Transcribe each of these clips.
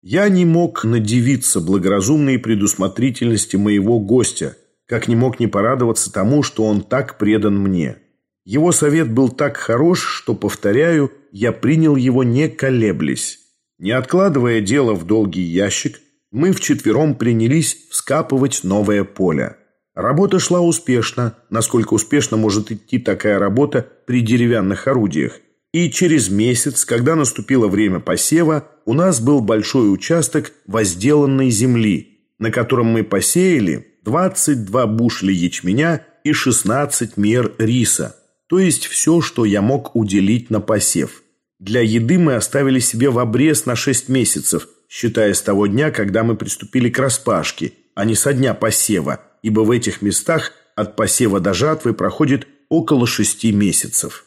Я не мог надивиться благоразумной предусмотрительности моего гостя, как не мог не порадоваться тому, что он так предан мне. Его совет был так хорош, что, повторяю, я принял его не колеблясь. Не откладывая дело в долгий ящик, мы вчетвером принялись вскапывать новое поле. Работа шла успешно, насколько успешно может идти такая работа при деревянных орудиях. И через месяц, когда наступило время посева, у нас был большой участок возделанной земли, на котором мы посеяли 22 бушля ячменя и 16 мер риса, то есть все, что я мог уделить на посев. Для еды мы оставили себе в обрез на 6 месяцев, считая с того дня, когда мы приступили к распашке, а не со дня посева, ибо в этих местах от посева до жатвы проходит около 6 месяцев.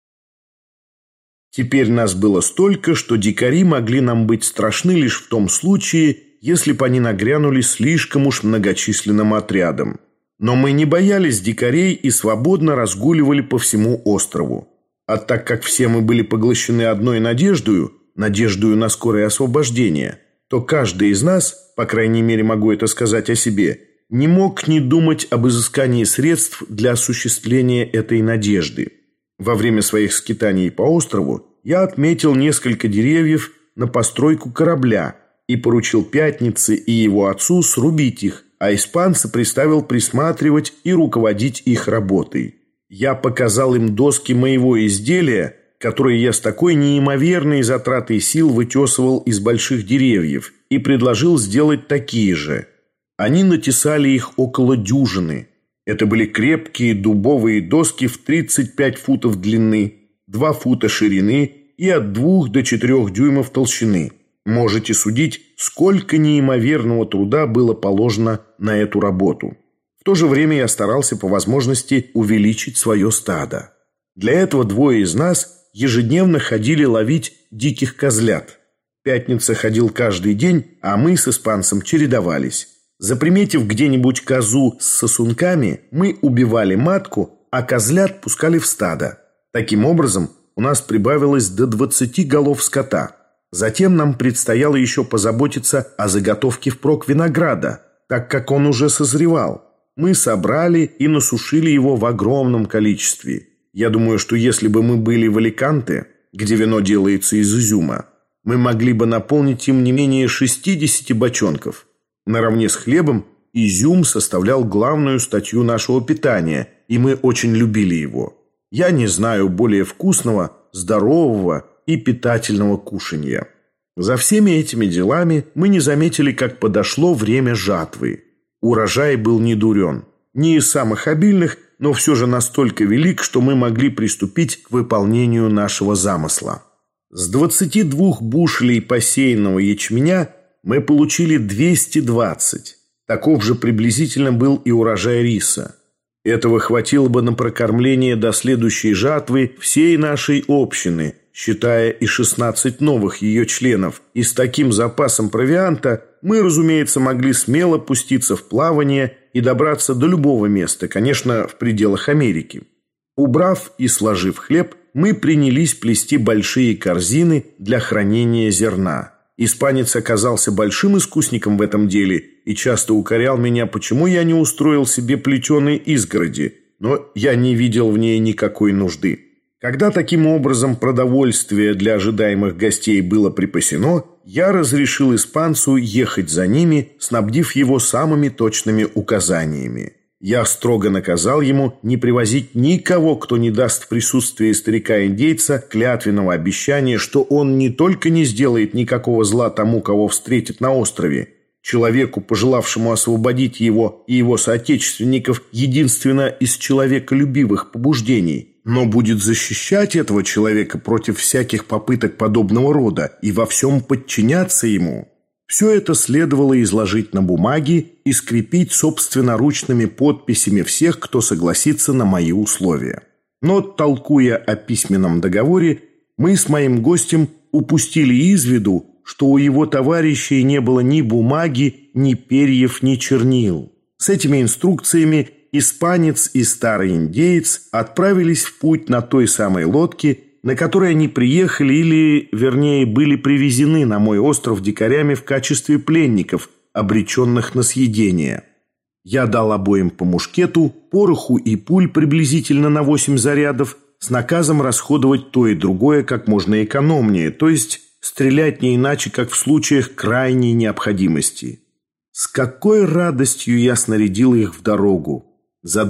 Теперь нас было столько, что дикари могли нам быть страшны лишь в том случае, если бы они нагрянули слишком уж многочисленным отрядом. Но мы не боялись дикарей и свободно разгуливали по всему острову. А так как все мы были поглощены одной надеждою на скорое освобождение, то каждый из нас, по крайней мере могу это сказать о себе, не мог не думать об изыскании средств для осуществления этой надежды. Во время своих скитаний по острову я отметил несколько деревьев на постройку корабля и поручил Пятнице и его отцу срубить их, а испанца приставил присматривать и руководить их работой. Я показал им доски моего изделия, которые я с такой неимоверной затратой сил вытесывал из больших деревьев, и предложил сделать такие же. Они натесали их около дюжины. Это были крепкие дубовые доски в 35 футов длины, 2 фута ширины и от 2 до 4 дюймов толщины. Можете судить, сколько неимоверного труда было положено на эту работу. В то же время я старался по возможности увеличить свое стадо. Для этого двое из нас ежедневно ходили ловить диких козлят. Пятница ходил каждый день, а мы с испанцем чередовались. Заприметив где-нибудь козу с сосунками, мы убивали матку, а козлят пускали в стадо. Таким образом, у нас прибавилось до 20 голов скота. Затем нам предстояло еще позаботиться о заготовке впрок винограда, так как он уже созревал. Мы собрали и насушили его в огромном количестве. Я думаю, что если бы мы были в Аликанте, где вино делается из изюма, мы могли бы наполнить им не менее 60 бочонков. Наравне с хлебом изюм составлял главную статью нашего питания, и мы очень любили его. Я не знаю более вкусного, здорового и питательного кушанья. За всеми этими делами мы не заметили, как подошло время жатвы. Урожай был недурен. Не из самых обильных, но все же настолько велик, что мы могли приступить к выполнению нашего замысла. С 22 бушлей посеянного ячменя мы получили 220. Таков же приблизительно был и урожай риса. Этого хватило бы на прокормление до следующей жатвы всей нашей общины, считая и 16 новых ее членов. И с таким запасом провианта мы, разумеется, могли смело пуститься в плавание и добраться до любого места, конечно, в пределах Америки. Убрав и сложив хлеб, мы принялись плести большие корзины для хранения зерна. Испанец оказался большим искусником в этом деле и часто укорял меня, почему я не устроил себе плетеные изгороди, но я не видел в ней никакой нужды. Когда таким образом продовольствие для ожидаемых гостей было припасено, я разрешил испанцу ехать за ними, снабдив его самыми точными указаниями. Я строго наказал ему не привозить никого, кто не даст в присутствии старика-индейца клятвенного обещания, что он не только не сделает никакого зла тому, кого встретит на острове, человеку, пожелавшему освободить его и его соотечественников единственно из человеколюбивых побуждений, но будет защищать этого человека против всяких попыток подобного рода и во всем подчиняться ему. Все это следовало изложить на бумаге и скрепить собственноручными подписями всех, кто согласится на мои условия. Но, толкуя о письменном договоре, мы с моим гостем упустили из виду, что у его товарищей не было ни бумаги, ни перьев, ни чернил. С этими инструкциями испанец и старый индеец отправились в путь на той самой лодке, на которой они приехали или, вернее, были привезены на мой остров дикарями в качестве пленников, обреченных на съедение. Я дал обоим по мушкету, пороху и пуль приблизительно на 8 зарядов, с наказом расходовать то и другое как можно экономнее, то есть стрелять не иначе, как в случаях крайней необходимости. С какой радостью я снарядил их в дорогу! За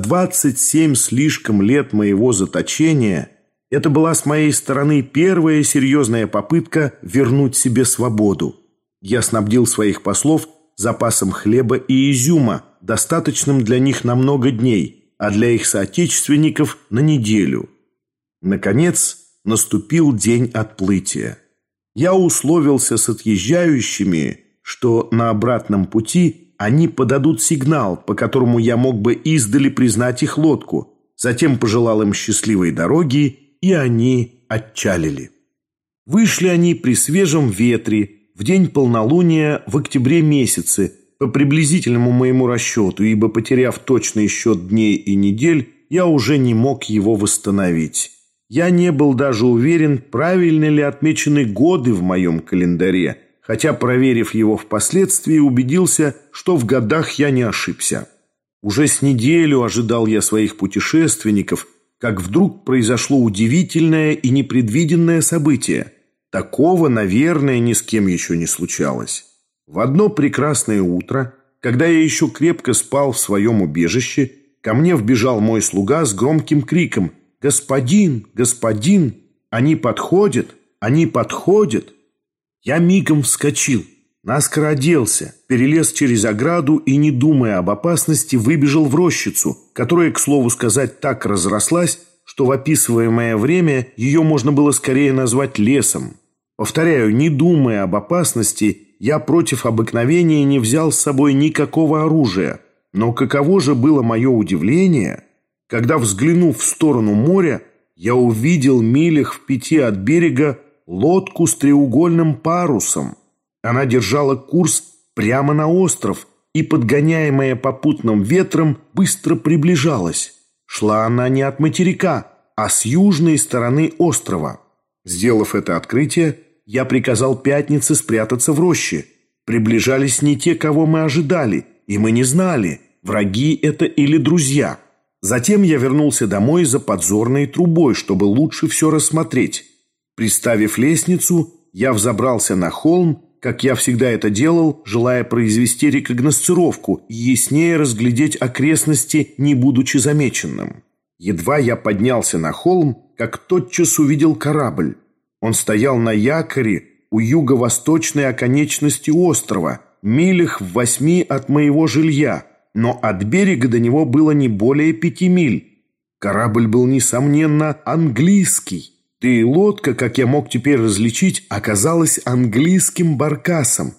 27 слишком лет моего заточения это была с моей стороны первая серьезная попытка вернуть себе свободу. Я снабдил своих послов запасом хлеба и изюма, достаточным для них на много дней, а для их соотечественников на неделю. Наконец, наступил день отплытия. Я условился с отъезжающими, что на обратном пути они подадут сигнал, по которому я мог бы издали признать их лодку. Затем пожелал им счастливой дороги, и они отчалили. Вышли они при свежем ветре, в день полнолуния в октябре месяце, по приблизительному моему расчету, ибо, потеряв точный счет дней и недель, я уже не мог его восстановить. Я не был даже уверен, правильно ли отмечены годы в моем календаре, хотя, проверив его впоследствии, убедился, что в годах я не ошибся. Уже с неделю ожидал я своих путешественников, как вдруг произошло удивительное и непредвиденное событие. Такого, наверное, ни с кем еще не случалось. В одно прекрасное утро, когда я еще крепко спал в своем убежище, ко мне вбежал мой слуга с громким криком: «Господин! Господин! Они подходят! Они подходят!» Я мигом вскочил, наскоро оделся, перелез через ограду и, не думая об опасности, выбежал в рощицу, которая, к слову сказать, так разрослась, что в описываемое время ее можно было скорее назвать лесом. Повторяю, не думая об опасности, я против обыкновения не взял с собой никакого оружия. Но каково же было мое удивление, когда, взглянув в сторону моря, я увидел милях в 5 от берега лодку с треугольным парусом. Она держала курс прямо на остров и, подгоняемая попутным ветром, быстро приближалась. Шла она не от материка, а с южной стороны острова. Сделав это открытие, я приказал Пятнице спрятаться в роще. Приближались не те, кого мы ожидали, и мы не знали, враги это или друзья. Затем я вернулся домой за подзорной трубой, чтобы лучше все рассмотреть. Приставив лестницу, я взобрался на холм, как я всегда это делал, желая произвести рекогносцировку и яснее разглядеть окрестности, не будучи замеченным. Едва я поднялся на холм, как тотчас увидел корабль. Он стоял на якоре у юго-восточной оконечности острова, милях в 8 от моего жилья, но от берега до него было не более 5 миль. Корабль был, несомненно, английский. Да и лодка, как я мог теперь различить, оказалась английским баркасом.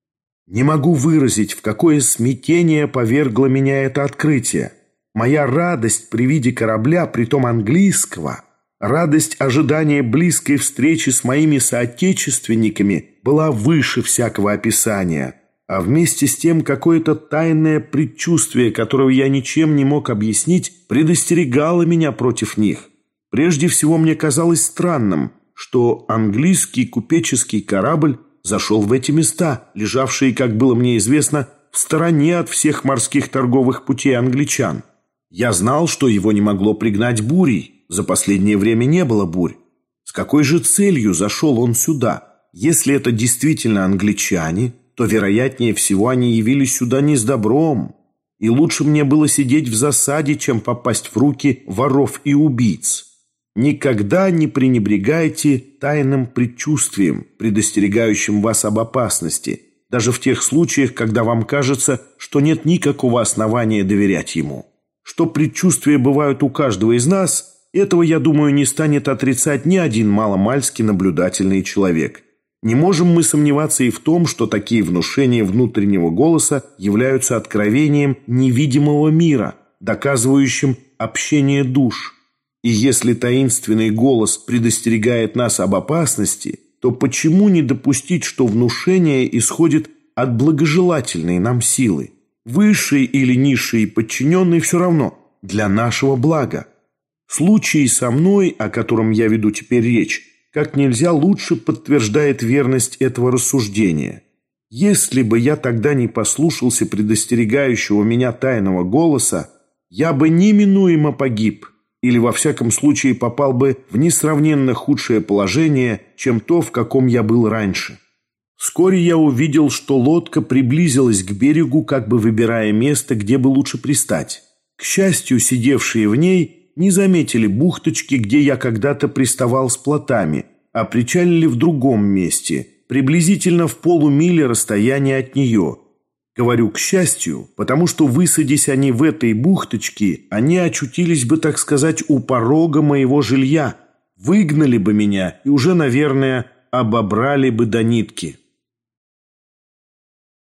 Не могу выразить, в какое смятение повергло меня это открытие. Моя радость при виде корабля, притом английского, радость ожидания близкой встречи с моими соотечественниками была выше всякого описания, а вместе с тем какое-то тайное предчувствие, которого я ничем не мог объяснить, предостерегало меня против них. Прежде всего, мне казалось странным, что английский купеческий корабль зашел в эти места, лежавшие, как было мне известно, в стороне от всех морских торговых путей англичан. Я знал, что его не могло пригнать бурей. За последнее время не было бурь. С какой же целью зашел он сюда? Если это действительно англичане, то, вероятнее всего, они явились сюда не с добром. И лучше мне было сидеть в засаде, чем попасть в руки воров и убийц. Никогда не пренебрегайте тайным предчувствием, предостерегающим вас об опасности, даже в тех случаях, когда вам кажется, что нет никакого основания доверять ему. Что предчувствия бывают у каждого из нас, этого, я думаю, не станет отрицать ни один маломальски наблюдательный человек. Не можем мы сомневаться и в том, что такие внушения внутреннего голоса являются откровением невидимого мира, доказывающим общение душ. И если таинственный голос предостерегает нас об опасности, то почему не допустить, что внушение исходит от благожелательной нам силы? Высший или низший подчиненный все равно, для нашего блага. Случай со мной, о котором я веду теперь речь, как нельзя лучше подтверждает верность этого рассуждения. Если бы я тогда не послушался предостерегающего меня тайного голоса, я бы неминуемо погиб, или во всяком случае попал бы в несравненно худшее положение, чем то, в каком я был раньше. Вскоре я увидел, что лодка приблизилась к берегу, как бы выбирая место, где бы лучше пристать. К счастью, сидевшие в ней не заметили бухточки, где я когда-то приставал с плотами, а причалили в другом месте, приблизительно в полумиле расстояния от нее. Говорю «к счастью», потому что, высадясь они в этой бухточке, они очутились бы, так сказать, у порога моего жилья, выгнали бы меня и уже, наверное, обобрали бы до нитки.